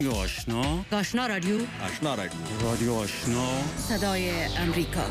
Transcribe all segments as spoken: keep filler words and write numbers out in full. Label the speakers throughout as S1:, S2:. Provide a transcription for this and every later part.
S1: آشنا
S2: آشنا رادیو
S1: آشنا رادیو رادیو آشنا
S2: صدای امریکا.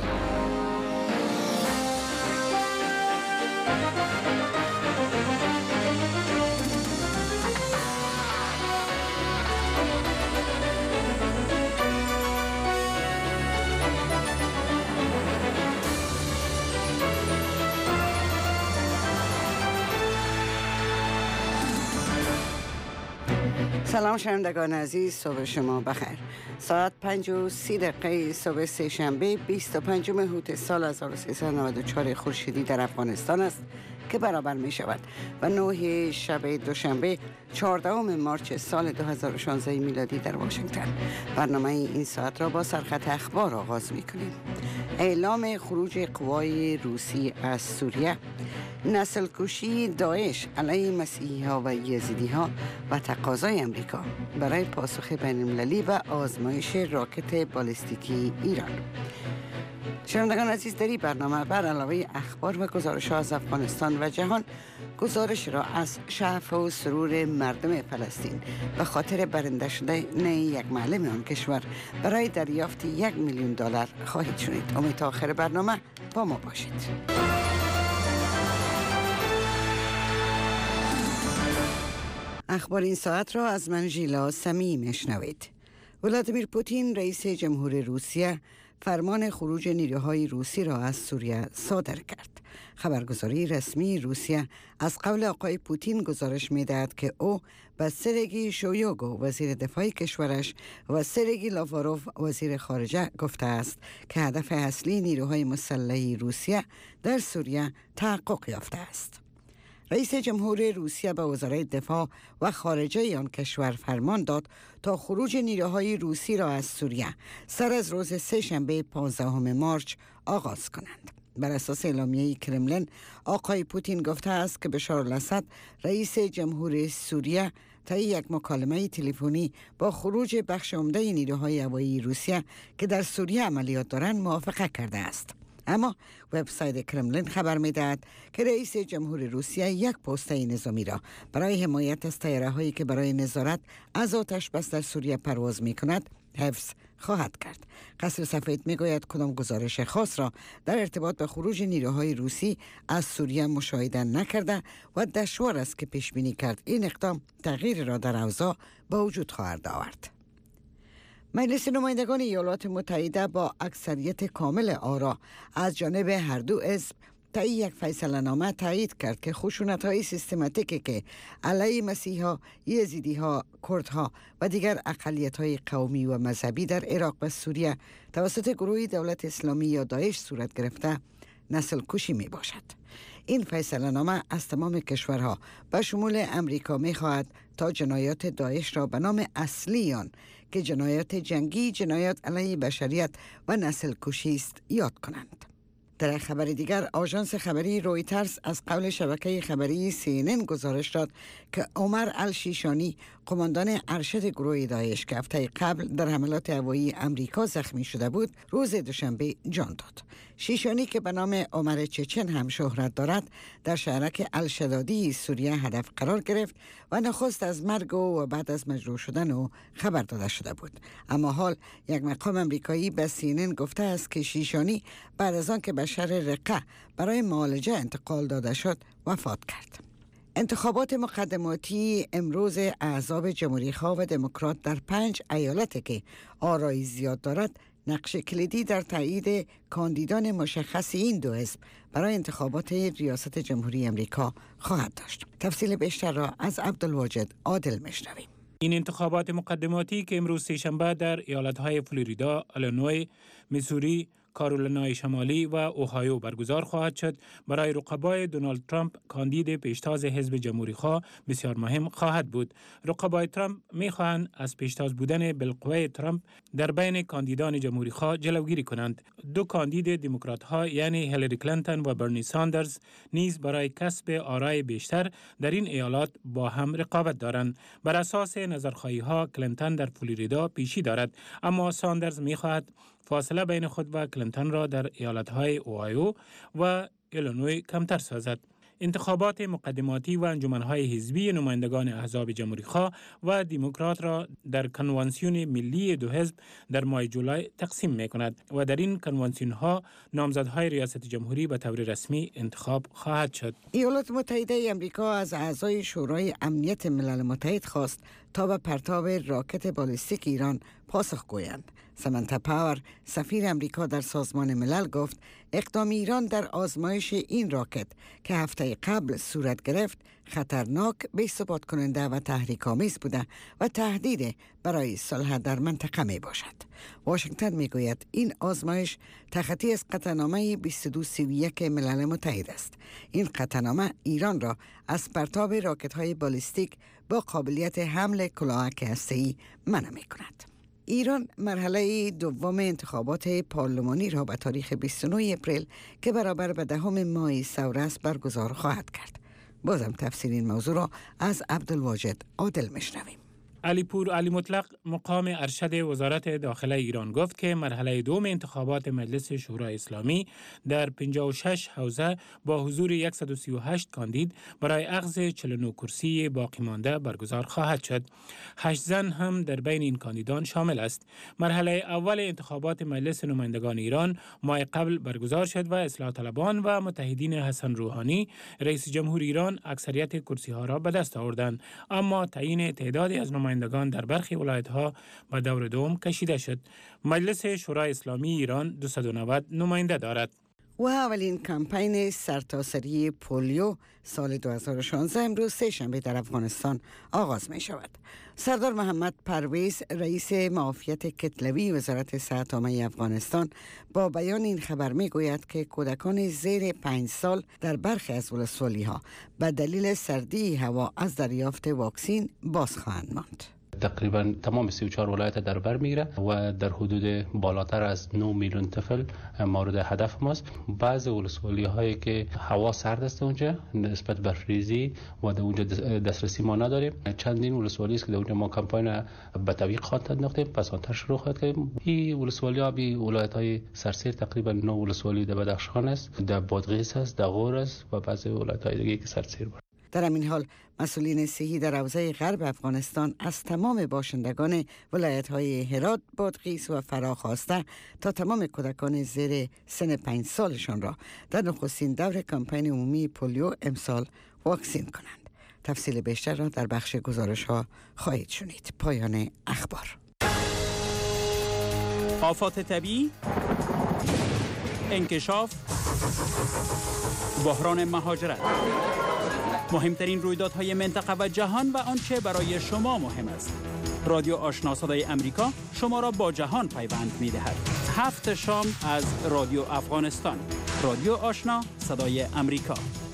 S3: سلام شنوندگان عزیز، صبح شما بخیر. ساعت پنج و سی دقیقه صبح سه شنبه بیست و پنجم هوت سال هزار و سیصد و نود و چهار خورشیدی در افغانستان است که برابر می شود و نه شب دوشنبه چهاردهم مارچ سال دو هزار و شانزده میلادی در واشنگتن. برنامه این ساعت را با سرخط اخبار آغاز می کنیم. اعلام خروج قوای روسی از سوریه، نسل کشی داعش علیه مسیحی ها و یزیدی ها و تقاضای امریکا برای پاسخ بین المللی و آزمایش راکت بالستیکی ایران. شنوندگان عزیز، در این برنامه بر علاوه اخبار و گزارش ها از افغانستان و جهان، گزارش را از شعف و سرور مردم فلسطین به خاطر برنده شده نه یک معلم آن کشور برای دریافت یک میلیون دلار خواهید شنید. امید تا آخر برنامه با ما باشید. اخبار این ساعت را از من ژیلا سمی میشنوید. ولادیمیر پوتین رئیس جمهور روسیه فرمان خروج نیروهای روسی را از سوریه صادر کرد. خبرگزاری رسمی روسیه از قول آقای پوتین گزارش می‌دهد که او به سرگی شویوگو وزیر دفاع کشورش و سرگی لاواروف وزیر خارجه گفته است که هدف اصلی نیروهای مسلح روسیه در سوریه تحقق یافته است. رئیس جمهور روسیه به وزرای دفاع و خارجه آن کشور فرمان داد تا خروج نیروهای روسی را از سوریه سر از روز سه شنبه پانزدهم مارچ آغاز کنند. بر اساس اعلامیه کرملین، آقای پوتین گفته است که بشار الاسد رئیس جمهور سوریه طی یک مکالمه تلفنی با خروج بخش عمده نیروهای هوایی روسیه که در سوریه عملیات دارند موافقت کرده است. اما وبسایت کرملین خبر می‌دهد که رئیس جمهور روسیه یک پوسته نظامی را برای حمایت از طیاره‌هایی که برای نظارت از آتش بس در سوریه پرواز می‌کند حفظ خواهد کرد. قصر سفید می‌گوید کدام گزارش خاص را در ارتباط به خروج نیروهای روسی از سوریه مشاهده نکرده و دشوار است که پیش بینی کرد این اقدام تغییر را در اوضاع به وجود خواهد آورد. مجلس نمایندگان ایالات متحده با اکثریت کامل آرا از جانب هر دو حزب طی یک فیصله نامه تایید کرد که خشونت‌های سیستماتیکی که علیه مسیحا، یزیدی‌ها، کردها و دیگر اقلیت‌های قومی و مذهبی در عراق و سوریه توسط گروه دولت اسلامی یا داعش صورت گرفته نسل کشی می باشد. این فیصله نامه از تمام کشورها به شمول امریکا می خواهد تا جنایات داعش را به نام اصلی آن که جنایات جنگی، جنایات علیه بشریت و نسل کشی است یاد کنند. در خبر دیگر، آژانس خبری رویترز از قول شبکه خبری سی ان ان گزارش داد که عمر الشیشانی، قماندان ارشد گروه داعش که هفته قبل در حملات هوایی امریکا زخمی شده بود، روز دوشنبه جان داد. شیشانی که به نام عمر چچن هم شهرت دارد، در شهرک الشدادی سوریه هدف قرار گرفت و نخست از مرگ و بعد از مجروح شدن او خبر داده شده بود. اما حال یک مقام امریکایی به سی ان ان گفته است که شیشانی بعد از آن که به شهر رقه برای معالجه انتقال داده شد وفات کرد. انتخابات مقدماتی امروز احزاب جمهوری‌خواه و دموکرات در پنج ایالت که آرای زیاد دارد نقش کلیدی در تایید کاندیدان مشخص این دو حزب برای انتخابات ریاست جمهوری امریکا خواهد داشت. تفصیل بیشتر را از عبدالواجد عادل میشنویم.
S4: این انتخابات مقدماتی که امروز سه‌شنبه در ایالت‌های فلوریدا، ایلینوی، میسوری، کارولینای شمالی و اوهایو برگزار خواهد شد، برای رقبای دونالد ترامپ کاندید پیشتاز حزب جمهوری‌خواه بسیار مهم خواهد بود. رقبای ترامپ می‌خواهند از پیشتاز بودن بالقوه ترامپ در بین کاندیدان جمهوری‌خواه جلوگیری کنند. دو کاندید دموکرات‌ها یعنی هیلاری کلینتون و برنی ساندرز نیز برای کسب آرای بیشتر در این ایالات با هم رقابت دارند. بر اساس نظرخواهی‌ها کلینتون در فلوریدا پیشی دارد، اما ساندرز می‌خواهد فاصله بین خود و کلینتون را در ایالت‌های اوهایو و ایلینوی کمتر سازد. انتخابات مقدماتی و انجمن‌های حزبی نمایندگان احزاب جمهوری‌خواه و دموکرات را در کنوانسیون ملی دو حزب در ماه جولای تقسیم می‌کند و در این کنوانسیون‌ها نامزدهای ریاست جمهوری به طور رسمی انتخاب خواهد شد.
S3: ایالات متحده آمریکا از اعضای شورای امنیت ملل متحد خواست تا به پرتاب راکت بالستیک ایران پاسخ گویند. سمنتا پاور، سفیر امریکا در سازمان ملل، گفت اقدام ایران در آزمایش این راکت که هفته قبل صورت گرفت خطرناک، بی‌ثبات کننده و تحریک‌آمیز بوده و تهدید برای صلح در منطقه می باشد. واشنگتن می گوید این آزمایش تخطی از قطعنامه بیست و دو سی و یک ملل متحد است. این قطعنامه ایران را از پرتاب راکت‌های بالستیک با قابلیت حمل کلاهک هسته‌ای منع می کند. ایران مرحله دوم انتخابات پارلمانی را به تاریخ بیست و نه اپریل که برابر به دهم ماه سور است برگزار خواهد کرد. بازم تفسیر این موضوع را از عبدالواجد عادل میشنویم.
S4: علیپور علی مطلق مقام ارشد وزارت داخله ایران گفت که مرحله دوم انتخابات مجلس شورای اسلامی در پنجاه و شش حوزه با حضور صد و سی و هشت کاندید برای اخذ چهل و نه کرسی باقی مانده برگزار خواهد شد. هشت زن هم در بین این کاندیدان شامل است. مرحله اول انتخابات مجلس نمایندگان ایران ماه قبل برگزار شد و اصلاح طلبان و متحدین حسن روحانی رئیس جمهور ایران اکثریت کرسی ها را به دست آوردند، اما تعیین تعدادی از نمایندگان در برخی ولایت‌ها به دور دوم کشیده شد. مجلس شورای اسلامی ایران دویست و نود نماینده دارد.
S3: و اولین کمپین سرتاسری پولیو سال دو هزار و شانزده امروز سه شنبه در افغانستان آغاز می شود. سردار محمد پرویز، رئیس معافیت کتلوی وزارت صحت عامه افغانستان، با بیان این خبر می گوید که کودکان زیر پنج سال در برخی از ولسوالی‌ها به دلیل سردی هوا از دریافت واکسین باز خواهند ماند.
S5: تقریبا تمام سی و چهار ولایت در بر میگیره و در حدود بالاتر از نه میلیون طفل مورد هدف ماست. بعض ولسوالی هایی که هوا سرد است اونجا نسبت برفریزی و در اونجا دسترسی ما نداریم. چندین ولسوالی است که در اونجا ما کمپاین به تعویق خواهد انداختیم، پس آنتر شروع خواهد کردیم. این ولسوالی ها بی ولایت های سرسیر تقریبا نه ولسوالی در بدخشان است، در بادغیس است، در غور است و بعضی ولایت های دیگه که سرسیر بود.
S3: در همین حال مسئولین صحی در حوزه غرب افغانستان از تمام باشندگان ولایت‌های هرات، بادغیس و فرا خواسته تا تمام کودکان زیر سن پنج سالشان را در نخستین دور کمپین عمومی پولیو امسال واکسین کنند. تفصیل بیشتر را در بخش گزارش‌ها خواهید شنید. پایان اخبار.
S1: آفات طبیعی، انکشاف، بحران مهاجرت، مهمترین رویدادهای منطقه و جهان و آنچه برای شما مهم است. رادیو آشنا صدای امریکا شما را با جهان پیوند می‌دهد. هفت شام از رادیو افغانستان. رادیو آشنا صدای امریکا.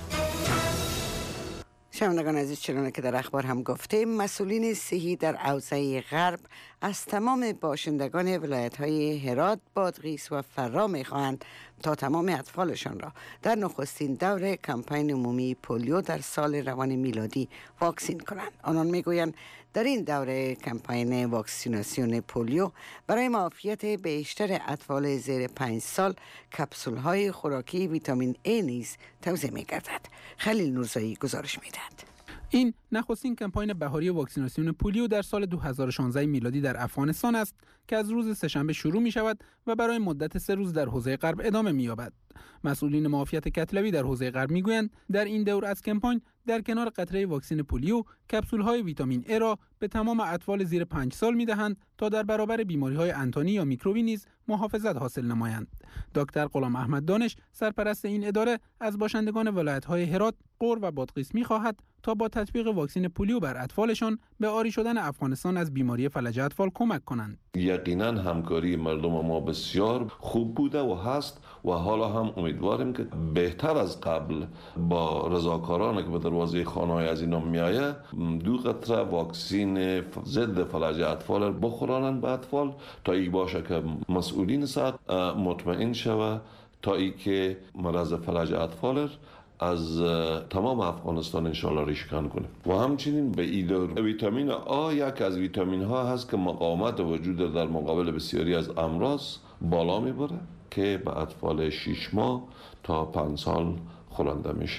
S3: شنوندگان عزیز، چنانه که در اخبار هم گفتیم، مسئولین صحی در حوزه غرب از تمام باشندگان ولایت‌های هرات، بادغیس و فرا می‌خواهند تا تمام اطفالشان را در نخستین دور کمپین عمومی پولیو در سال روان میلادی واکسین کنند. آنان میگویند در این دوره کمپین واکسیناسیون پولیو برای معافیت بیشتر اطفال زیر پنج سال کپسول‌های خوراکی ویتامین A نیز توزیع می‌گردد. خلیل نورزایی گزارش می‌دهد.
S6: این نخستین کمپاین بهاری واکسیناسیون پولیو در سال دو هزار و شانزده میلادی در افغانستان است که از روز سه‌شنبه شروع می شود و برای مدت سه روز در حوزه غرب ادامه می یابد. مسئولین معافیت کتلوی در حوزه غرب می گویند در این دور از کمپاین در کنار قطره واکسن پولیو کپسول‌های ویتامین A را به تمام اطفال زیر پنج سال می دهند تا در برابر بیماری‌های انتانی یا میکروبی نیز محافظت حاصل نمایند. دکتر غلام احمد دانش، سرپرست این اداره، از باشندگان ولایت‌های هرات، غور و بادغیس می‌خواهد تا با تطبیق واکسن پولیو بر اطفالشان به عاری شدن افغانستان از بیماری فلج اطفال کمک کنند.
S7: یقینا همکاری مردم ما بسیار خوب بوده و هست و حالا هم امیدواریم که بهتر از قبل با رضاکارانی که به دروازه خانه‌های از اینا میآید دو قطره واکسن ضد فلج اطفال بخورانند به اطفال تا ای باشه که مسئولین صحت مطمئن شود تا ای که مرض فلج اطفال از تمام افغانستان انشالله ریشکن کنه. و همچنین به ایدور ویتامین آ یک از ویتامین ها هست که مقاومت وجود در مقابل بسیاری از امراض بالا میبره که به اطفال شش ماه تا پنج سال خورنده میشه.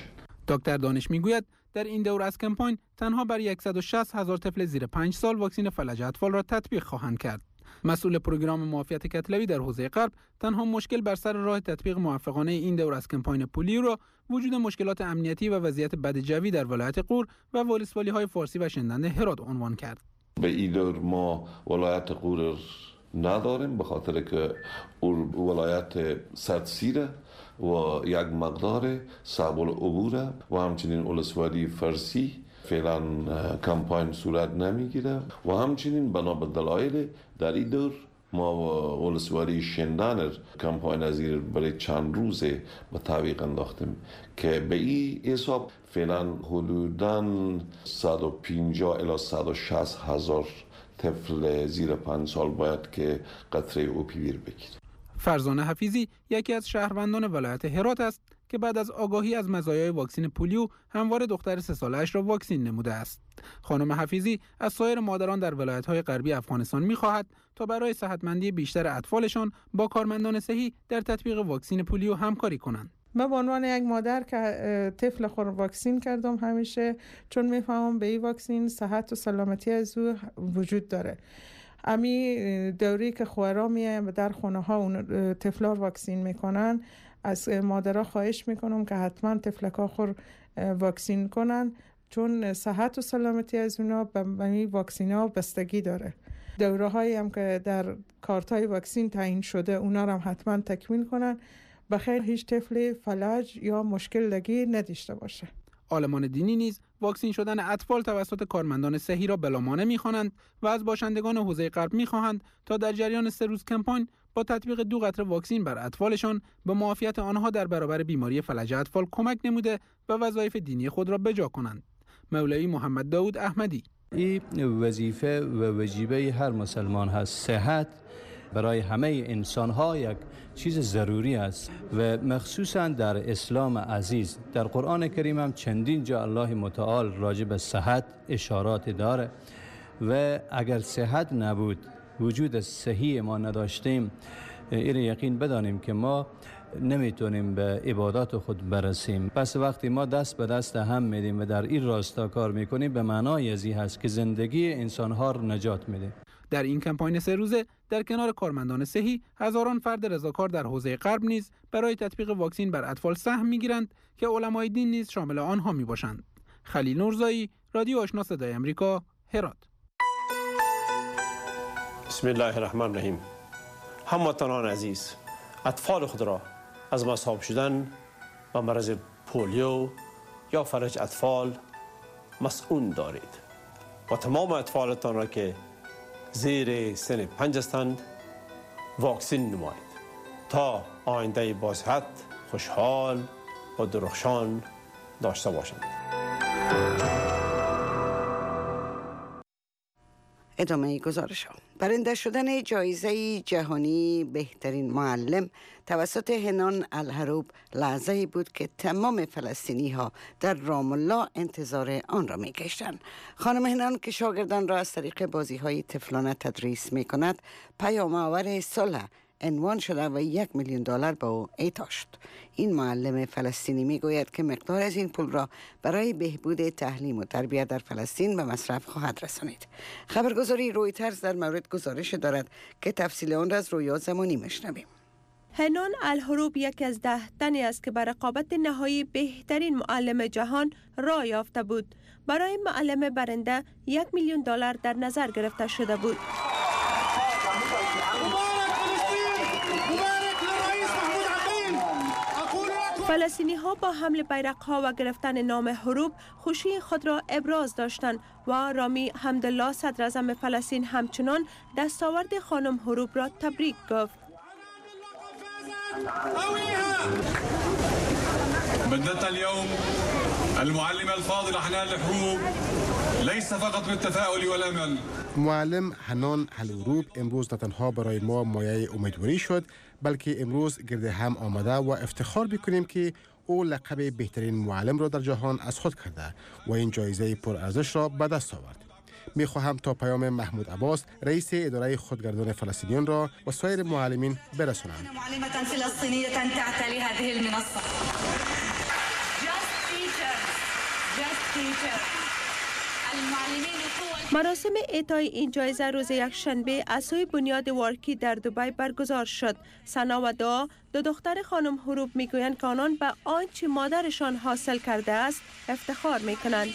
S6: دکتر دانش میگوید در این دور از کمپاین تنها بر صد و شصت هزار طفل زیر پنج سال واکسن فلج اطفال را تطبیق خواهند کرد. مسئول پروگرام معافیت کتلوی در حوزه غرب تنها مشکل بر سر راه تطبیق موفقانه این دور از کمپاین پولیو را وجود مشکلات امنیتی و وضعیت بد جوی در ولایت غور و ولسوالی‌های فارسی و شندنده هرات عنوان کرد.
S7: به این دور ما ولایت غور نداریم به خاطر که ولایت سردسیره و یک مقدار صعب العبوره و همچنین ولسوالی فارسی فعلا کمپاین صورت نمیگیره و همچنین بنا به دلایل در این دور ما ولسوالی شندن کمپاین ازیر برای چند روزه به تعویق انداختیم که به این حساب فعلا حدوداً صد و پنجاه الی صد و شصت هزار طفل زیر پنج سال باید که قطره اوپیویر بگیره.
S6: فرزانه حفیظی یکی از شهروندان ولایت هرات است که بعد از آگاهی از مزایای واکسن پولیو همواره دختر سه ساله‌اش را واکسن نموده است. خانم حفیظی از سایر مادران در ولایت‌های غربی افغانستان می‌خواهد تا برای صحتمندی بیشتر اطفالشان با کارمندان صحی در تطبیق واکسن پولیو همکاری کنند.
S8: من به عنوان یک مادر که طفل خود واکسن کردم همیشه چون میفهمم به این واکسن صحت و سلامتی از او وجود داره. امی دوری که خوارا میایم در خونه ها اون طفلا واکسن میکنن از مادرها خواهش میکنم که حتما طفلکا خور واکسن کنن چون صحت و سلامتی از اونا به این واکسن ها بستگی داره. دوره هایی هم که در کارت های واکسن تعیین شده اونا رو هم حتما تکمیل کنن بخیر هیچ طفل فلج یا مشکل لگی نداشته باشه.
S6: عالمان دینی نیز واکسن شدن اطفال توسط کارمندان صحی را بلامانع می‌خوانند و از باشندگان حوزه غرب می‌خواهند تا در جریان سه روز کمپاین با تطبیق دو قطره واکسن بر اطفالشان به معافیت آنها در برابر بیماری فلج اطفال کمک نموده و وظایف دینی خود را بجا کنند. مولوی محمد داود احمدی:
S9: این وظیفه و واجبه هر مسلمان هست. صحت برای همه انسان‌ها یک چیز ضروری است و مخصوصا در اسلام عزیز در قرآن کریم هم چندین جا الله متعال راجع به صحت اشارات داره و اگر صحت نبود وجود صحی ما نداشتیم این یقین بدانیم که ما نمیتونیم به عبادات خود برسیم. پس وقتی ما دست به دست هم میدیم و در این راستا کار میکنیم به معنای ازی هست که زندگی انسان‌ها رو نجات میده.
S6: در این کمپاین سه روزه در کنار کارمندان صحی هزاران فرد رضاکار در حوزه غرب نیز برای تطبیق واکسن بر اطفال سهم میگیرند که علمای دین نیز شامل آنها میباشند. خلیل نورزایی، رادیو آشنا صدای امریکا، هرات.
S10: بسم الله الرحمن الرحیم. هموطنان عزیز، اطفال خود را از مصاب شدن و مرض پولیو یا فلج اطفال مسئول دارید و تمام اطفالتان را که زیر سن پنج هستند واکسن نمایید تا آینده با صحت، خوشحال و درخشان داشته باشند.
S3: ادامه گزارش ها. برنده شدن جایزه جهانی بهترین معلم توسط هنان الحروب لحظه‌ای بود که تمام فلسطینی ها در رام الله انتظار آن را می کشتند. خانم هنان که شاگردان را از طریق بازی های طفلانه تدریس می کند پیام آور صلح عنوان شده و یک میلیون دلار به او اعطا شد. این معلم فلسطینی می گوید که مقدار از این پول را برای بهبود تعلیم و تربیت در فلسطین به مصرف خواهد رسانید. خبرگزاری رویترز در مورد گزارش دارد که تفصیل آن را از رویا زمانی میشنویم.
S11: هنان الحروب یکی از ده تنی است که بر رقابت نهایی بهترین معلم جهان راه یافته بود. برای معلم برنده یک میلیون دلار در نظر گرفته شده بود. فلسطینی ها با حمل بیرق ها و گرفتن نام حروب خوشی خود را ابراز داشتند و رامی حمدالله صدر اعظم فلسطین همچنان دستاورد خانم حروب را تبریک گفت.
S12: بدأت اليوم المعلمة الفاضلة حنان الحروب ليس فقط بالتفاؤل والأمل.
S13: معلم حنان الحروب امروز نه تنها برای ما مایه امیدواری شد بلکه امروز گرد هم آمده و افتخار میکنیم که او لقب بهترین معلم را در جهان از خود کرده و این جایزه پرارزش را به دست آورد. میخواهم تا پیام محمود عباس رئیس اداره خودگردان فلسطینیان را و سایر معلمین برسانم.
S14: معلمة فلسطینیة تعتلی هذه المنصة. Just teacher.
S11: مراسم اعطای این جایزه روز یکشنبه از سوی بنیاد وارکی در دبی برگزار شد. ثنا و دعا دو دختر خانم حروب میگویند که آنان به آنچه مادرشان حاصل کرده است افتخار میکنند.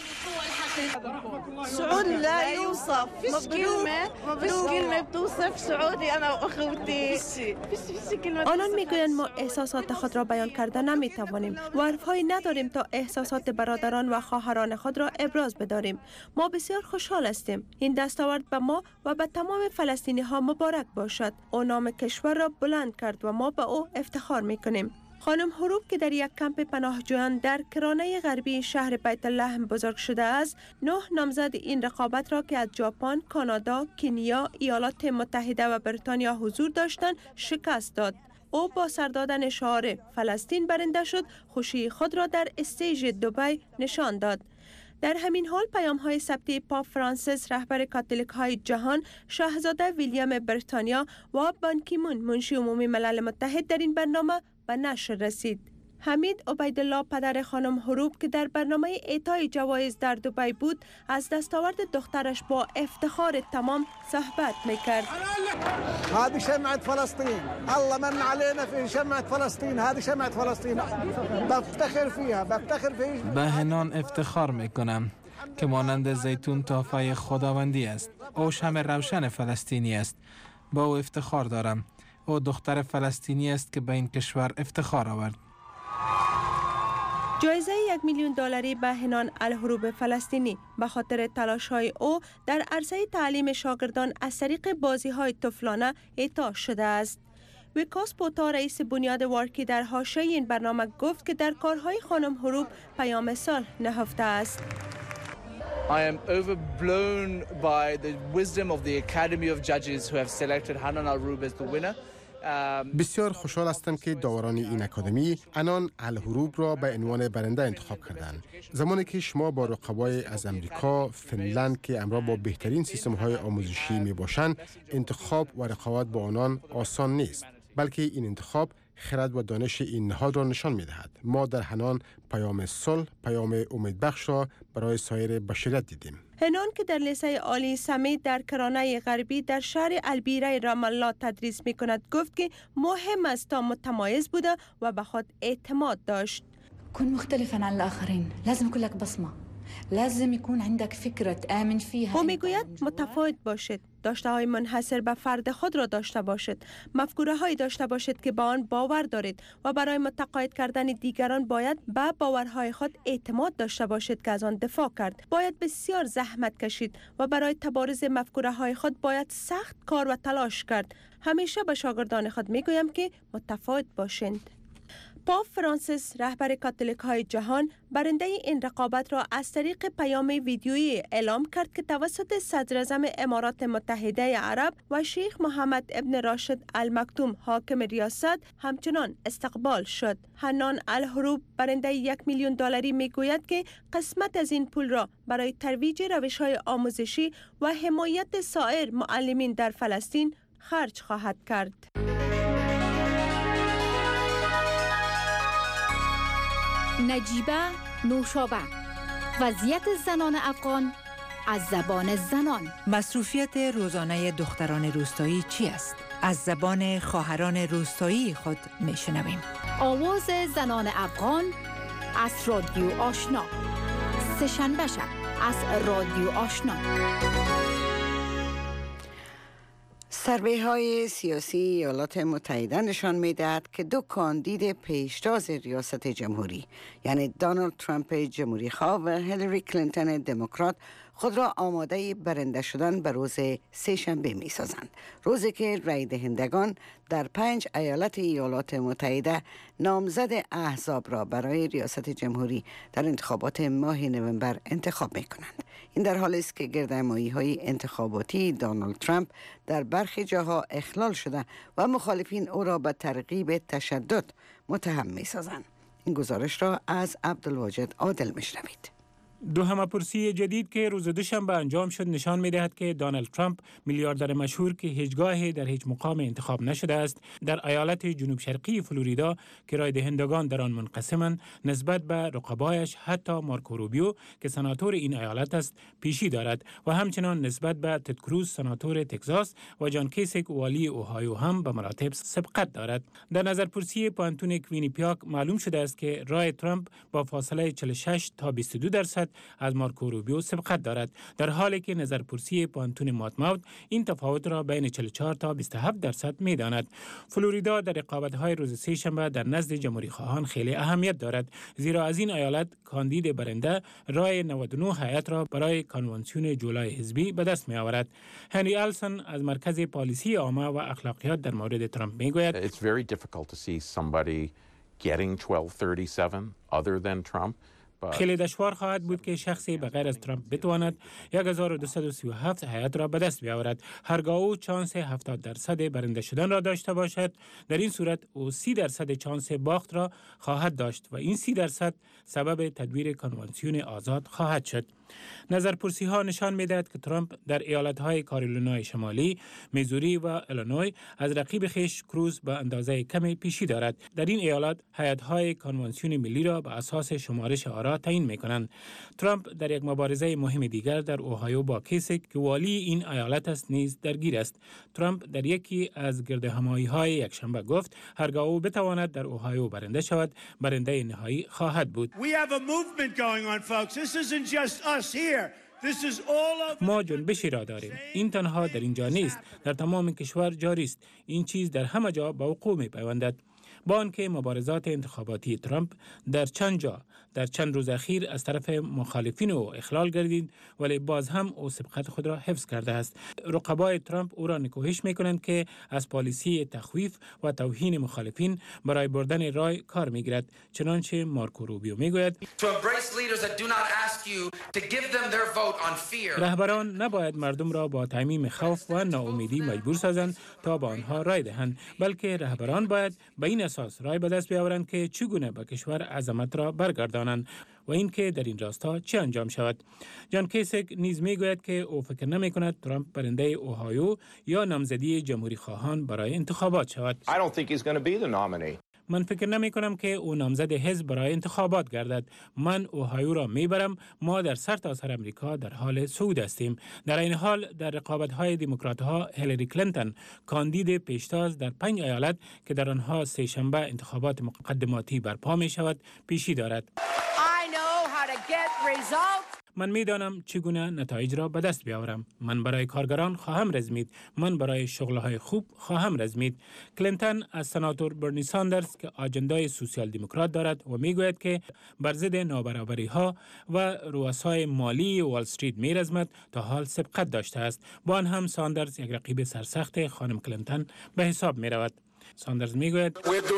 S14: سعود لا يوصف، فيش كلمة فيش كلمة بتوصف سعودي أنا وأخوتي.
S11: آنان میگویند ما احساسات خود را بیان کرده نمیتوانیم و حرفهایی نداریم تا احساسات برادران و خواهران خود را ابراز بداریم. ما بسیار خوشحال هستیم. این دستاورد به ما و به تمام فلسطینی ها مبارک باشد. او نام کشور را بلند کرد و ما به او افتخار میکنیم. خانم حروب که در یک کمپ پناهجویان در کرانه غربی شهر بیت لحم بزرگ شده است، نه نامزد این رقابت را که از ژاپن، کانادا، کنیا، ایالات متحده و بریتانیا حضور داشتند شکست داد. او با سر دادن شعار فلسطین برنده شد، خوشی خود را در استیج دبی نشان داد. در همین حال پیام های ثبتی پاپ فرانسیس رهبر کاتولیک های جهان، شاهزاده ویلیام بریتانیا و بان کی مون منشی عمومی ملل متحد در این برنامه به نشر رسید. حمید عبیدالله پدر خانم حروب که در برنامه اعطای جوایز در دبی بود، از دستاورد دخترش با افتخار تمام صحبت میکرد.
S15: هذه شمعة فلسطين، الله من علينا في شمعة فلسطين، هذه شمعة فلسطين بفتخر فيها، بفتخر فيها.
S6: به هنان افتخار میکنم که مانند زیتون تحفه خداوندی است. او شمع روشن فلسطینی است. با او افتخار دارم. او دختر فلسطینی است که به این کشور افتخار آورد.
S11: جایزه یک میلیون دلاری به هنان الحروب فلسطینی به خاطر تلاش‌های او در عرصه تعلیم شاگردان از طریق بازی‌های طفلانه اعطا شده است. ویکاس پوتا رئیس بنیاد وارکی در حاشیه این برنامه گفت که در کارهای خانم حروب پیام صلح نهفته است.
S16: I am overblown by the wisdom of the Academy of Judges who have selected Hanan Al-Hurub as the winner.
S13: بسیار خوشحال هستم که داوران این اکادمی حنان الحروب را به عنوان برنده انتخاب کردند. زمانی که شما با رقبای از امریکا، فنلند که امروز با بهترین سیستم های آموزشی می باشند، انتخاب و رقابت با آنان آسان نیست، بلکه این انتخاب خرد و دانش این نهاد را نشان می دهد. ما در حنان پیام صلح، پیام امیدبخش را برای سایر بشریت دیدیم.
S11: هنان که در لیسه عالی سمید در کرانه غربی در شهر البیره رام الله تدریس می کند، گفت که مهم است تا متمایز بوده و به خود اعتماد داشت.
S17: كن مختلفا عن الآخرين، لازم يكون لك بصمة، لازم يكون عندك فكرة آمن فيها.
S11: او میگوید متفاوت باشد، داشته های منحصر به فرد خود را داشته باشد، مفکوره هایی داشته باشد که با آن باور دارید و برای متقاعد کردن دیگران باید به باورهای خود اعتماد داشته باشد که از آن دفاع کرد. باید بسیار زحمت کشید و برای تبارز مفکوره های خود باید سخت کار و تلاش کرد. همیشه به شاگردان خود میگویم که متفاوت باشند. پاپ فرانسیس رهبر کاتولیک های جهان برنده این رقابت را از طریق پیام ویدیویی اعلام کرد که توسط صدر اعظم امارات متحده عرب و شیخ محمد ابن راشد المکتوم حاکم ریاست همچنان استقبال شد. حنان الحروب برنده یک میلیون دلاری میگوید که قسمت از این پول را برای ترویج روش های آموزشی و حمایت سایر معلمین در فلسطین خرج خواهد کرد.
S18: نجیبه نوشابه، وضعیت زنان افغان از زبان زنان.
S2: مصروفیت روزانه دختران روستایی چی است؟ از زبان خواهران روستایی خود میشنویم.
S18: آواز زنان افغان از رادیو آشنا، سه‌شنبه شب از رادیو آشنا.
S3: سروی های سیاسی ایالات متحده نشان می‌دهد که دو کاندید پیشتاز ریاست جمهوری، یعنی دونالد ترامپ جمهوری خواه و هیلاری کلینتون دموکرات، خود را آماده برنده شدن به روز سه‌شنبه می سازند. روزی که رای دهندگان در پنج ایالت ایالات متحده نامزد احزاب را برای ریاست جمهوری در انتخابات ماه نوامبر انتخاب می کنند. این در حالی است که گردهمایی های انتخاباتی دونالد ترامپ در برخی جاها اخلال شده و مخالفین او را به ترغیب تشدد متهم می سازند. این گزارش را از عبدالواجد عادل می شنوید.
S4: دو همه‌پرسی جدید که روز دوشنبه انجام شد نشان می‌دهد که دونالد ترامپ میلیاردر مشهور که هیچگاه در هیچ مقام انتخاب نشده است در ایالت جنوب شرقی فلوریدا که رای دهندگان در آن منقسمند نسبت به رقبایش حتی مارکو روبیو که سناتور این ایالت است پیشی دارد و همچنان نسبت به تد کروز سناتور تگزاس و جان کیسیک والی اوهایو هم به مراتب سبقت دارد. در نظرپرسی پانتون کوینیپیاک معلوم شده است که رای ترامپ با فاصله چهل و شش تا بیست و دو درصد از مارکو روبیو سبقت دارد، در حالی که نظرپرسی پانتون ماتماوت این تفاوت را بین چهل و چهار تا بیست و هفت درصد می داند. فلوریدا در رقابت‌های روز سه شنبه در نزد جمهوری خواهان خیلی اهمیت دارد، زیرا از این ایالت کاندید برنده رای نود و نه هیئت را برای کنوانسیون جولای حزبی به دست می آورد. هنری آلسون از مرکز پالیسی عامه و اخلاقیات در مورد ترامپ می گوید
S19: It's very difficult to see somebody getting twelve thirty-seven other than Trump.
S4: خیلی دشوار خواهد بود که شخصی بغیر از ترامپ بتواند هزار و دویست و سی و هفت هیئت را به دست بیاورد. هرگاه او چانس هفتاد درصد برنده شدن را داشته باشد، در این صورت او سی درصد چانس باخت را خواهد داشت و این سی درصد سبب تدویر کنوانسیون آزاد خواهد شد. نظرپرسی ها نشان می‌دهد که ترامپ در ایالت‌های کارولینای شمالی، میزوری و ایلینوی از رقیب خویش کروز به اندازه کمی پیشی دارد. در این ایالت هیئت‌های کنوانسیون ملی را به اساس شمارش آرا تعیین می‌کنند. ترامپ در یک مبارزه مهم دیگر در اوهایو با کیسیک که والی این ایالت است نیز درگیر است. ترامپ در یکی از گردهمایی‌های یکشنبه گفت هرگاه او بتواند در اوهایو برنده شود، برنده نهایی خواهد بود. ما جنبشی را داریم. این تنها در اینجا نیست، در تمام کشور جاری است. این چیز در همه جا به وقوع می پیوندد. با آنکه مبارزات انتخاباتی ترامپ در چند جا در چند روز اخیر از طرف مخالفین او اخلال گردید، ولی باز هم او سبقت خود را حفظ کرده است. رقبای ترامپ او را نکوهش می‌کنند که از پالیسی تخویف و توهین مخالفین برای بردن رای کار می‌گیرد، چنانچه مارکو روبیو می‌گوید رهبران نباید مردم را با تعمیم خوف و ناامیدی مجبور سازند تا با آنها رای دهند، بلکه رهبران باید به این اساس رای به دست بیاورند که چگونه به کشور عظمت را برگردانند و اینکه در این راستا چه انجام شود. جان کیسیک نیز میگوید که او فکر نمی کند ترامپ برنده اوهایو یا نامزدی جمهوری خواهان برای انتخابات شود.
S19: I don't think he's going to be the nominee.
S4: من فکر نمی کنم که او نامزد حزب برای انتخابات گردد. من اوهایو را میبرم. ما در سرتاسر امریکا در حال صعود هستیم. در این حال در رقابت‌های دموکرات‌ها هیلاری کلینتون کاندید پیشتاز در پنج ایالت که در آنها سه شنبه انتخابات مقدماتی برپا می شود پیشی دارد. من میدانم چگونه نتایج را به دست بیاورم. من برای کارگران خواهم رزمید. من برای شغل‌های خوب خواهم رزمید. کلینتون از سناتور برنی ساندرز که آجندای سوسیال دموکرات دارد و میگوید که بر ضد نابرابری‌ها و رؤسای مالی وال استریت میرزمد تا حال سبقت داشته است. با آن هم ساندرز یک رقیب سرسخت خانم کلینتون به حساب می‌رود. ساندرز میگوید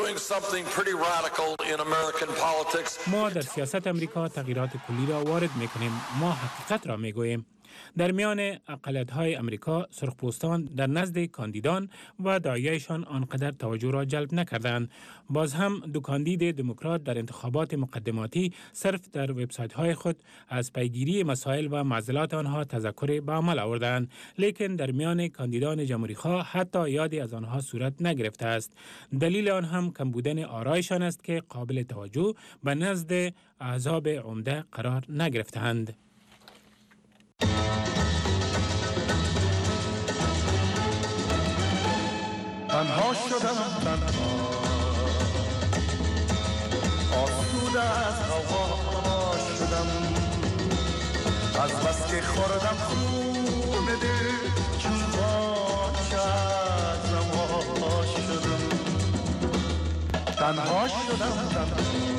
S4: ما در سیاست امریکا تغییرات کلی را وارد میکنیم. ما حقیقت را میگوییم. در میان اقلیت‌های امریکا سرخپوستان در نزد کاندیدان و داعیه‌شان آنقدر توجه را جلب نکردند. باز هم دو کاندید دموکرات در انتخابات مقدماتی صرف در وبسایت‌های خود از پیگیری مسائل و معضلات آنها تذکر به عمل آوردند، لیکن در میان کاندیدان جمهوری‌خواه حتی یادی از آنها صورت نگرفته است. دلیل آن هم کم بودن آرایشان است که قابل توجه به نزد احزاب عمده قرار نگرفتند.
S20: تنها شدم تنها آسوده از هوا شدم، از بس که خوردم خون دل چون باچه از روا شدم. تنها شدم تنها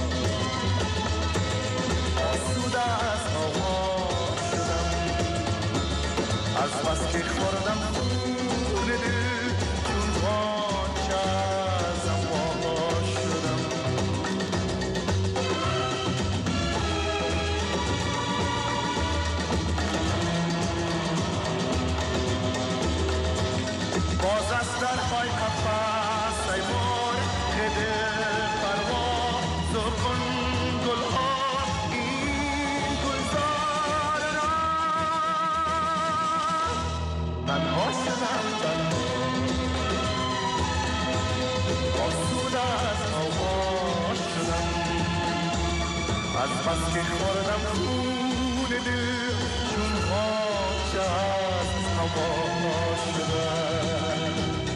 S20: آسوده از هوا شدم، از بس که خوردم خون دل باز از در پای قفص ای مرغ دل پرواز کن گلها، این گل از بس که خوردم خون دل چون خاک از هوا شدم.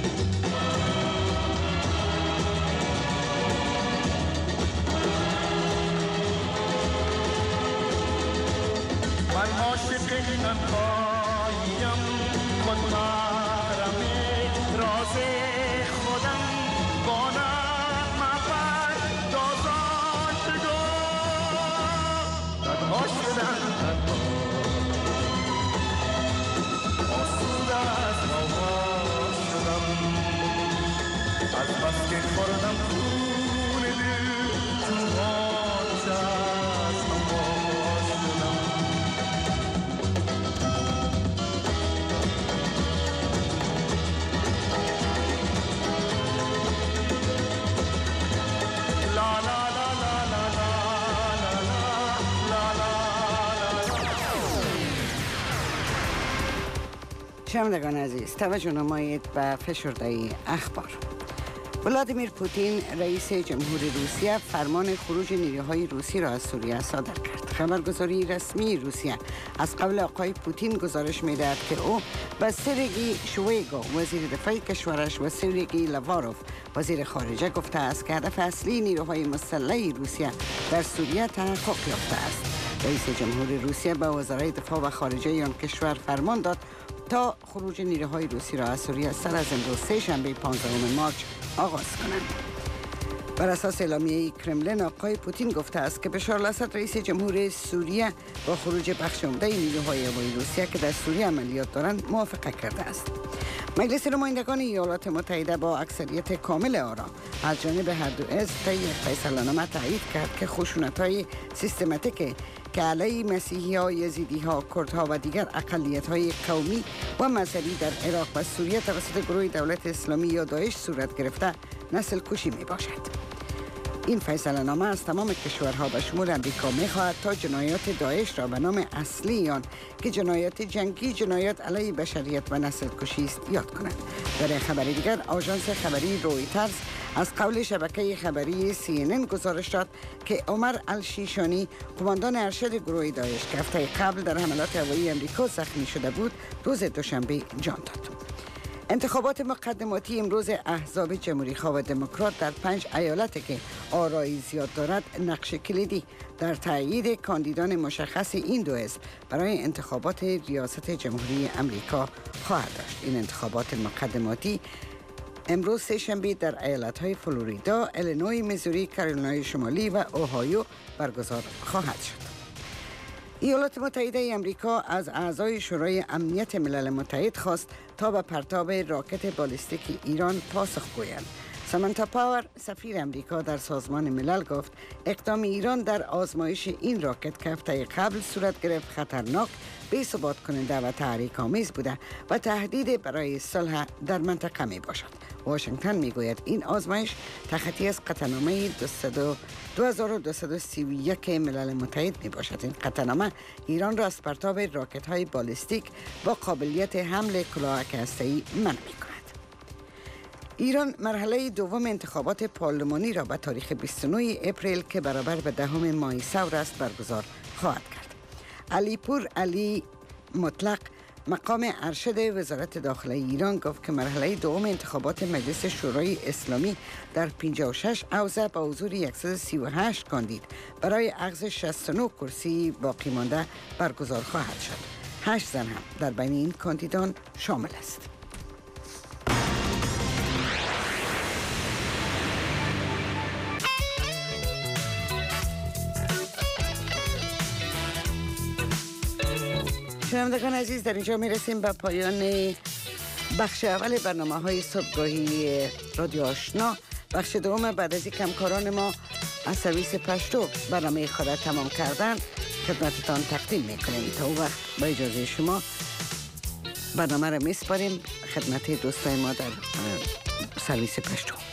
S20: من عاشق تنهاییم خود محرم راز خودم با نغمه پردازان بگاه تنها شدم تنها آسوده از هوا شدم از بس که خوردم خون دل چون خاک از هوا شدم.
S3: شنوندگان عزیز، توجه نمایید به فشرده اخبار. ولادیمیر پوتین رئیس جمهوری روسیه فرمان خروج نیروهای روسی را از سوریه صادر کرد. خبرگزاری رسمی روسیه از قبل آقای پوتین گزارش می‌دهد که او به سرگی شویگو وزیر دفاع کشورش و سرگی لاواروف وزیر خارجه گفته است که هدف اصلی نیروهای مسلح روسیه در سوریه تحقق یافته است. رئیس جمهوری روسیه به وزرای دفاع و خارجه آن کشور فرمان داد تا خروج نیروهای روسی را از سوریه سر از امروز سه شنبه پانزدهم مارچ آغاز کنند. بر اساس اعلامیه کرملین آقای پوتین گفته است که بشار الاسد رئیس جمهور سوریه با خروج بخش عمده نیروهای هوایی روسیه که در سوریه عملیات دارند موافقه کرده است. مجلس نمایندگان ایالات متحده با اکثریت کامل آرا از جانب هر دو حزب طی یک فیصله‌نامه تایید کرد که خشونت‌های سیستماتیک که علیه مسیحی‌ها، یزیدی‌ها، کردها و دیگر اقلیت‌های قومی و مذهبی در عراق و سوریه توسط گروه دولت اسلامی یا داعش صورت گرفته نسل کشی می باشد. این فیصله نامه از تمام کشورها به شمول امریکا می خواهد تا جنایات داعش را به نام اصلی آن که جنایات جنگی، جنایات علیه بشریت و نسل کشی است یاد کنند. در خبر دیگر آژانس خبری رویترز از قول شبکه خبری سی ان ان گزارش داد که عمر الشیشانی قماندان ارشد گروه داعش که هفته قبل در حملات هوایی امریکا زخمی شده بود روز دوشنبه جان داد. انتخابات مقدماتی امروز احزاب جمهوری‌خواه و دموکرات در پنج ایالت که آرایی زیاد دارد نقش کلیدی در تایید کاندیدان مشخص این دو حزب برای انتخابات ریاست جمهوری امریکا خواهد داشت. این انتخابات مقدماتی امروز سه شنبه در ایالت‌های فلوریدا، ایلینوی، میزوری، کارولینای شمالی و اوهایو برگزار خواهد شد. ایالات متحده امریکا از اعضای شورای امنیت ملل متحد خواست تا به پرتاب راکت بالستیک ایران پاسخ گویند. سامانتا پاور سفیر امریکا در سازمان ملل گفت اقدام ایران در آزمایش این راکت که هفته قبل صورت گرفت خطرناک، بی‌ثبات کننده و تحریک آمیز بوده و تهدید برای صلح در منطقه می باشد. واشنگتن می گوید این آزمایش تخطی از قطعنامه دو هزار و دویست و سی و یک ملل متحد می باشد. این قطعنامه ایران را از پرتاب راکت های بالستیک با قابلیت حمل کلاهک هسته‌ای منع می کند. ایران مرحله دوم انتخابات پارلمانی را به تاریخ بیست و نه اپریل که برابر به دهم ماه ثور است برگزار خواهد کرد. علی پور علی مطلق مقام ارشد وزارت داخله ایران گفت که مرحله دوم انتخابات مجلس شورای اسلامی در پنجاه و شش حوزه با حضور صد و سی و هشت کاندید برای اخذ شصت و نه کرسی باقی مانده برگزار خواهد شد. هشت زن هم در بین این کاندیدان شامل است. شنوندگان عزیز، در اینجا می رسیم به پایان بخش اول برنامه های صبحگاهی رادیو آشنا. بخش دوم بعد از کمکاران ما از سرویس پشتو برنامه خود را تمام کردن خدمتتان تقدیم می کنیم. تا او وقت با اجازه شما برنامه را می سپاریم خدمت دوستای ما در سرویس پشتو.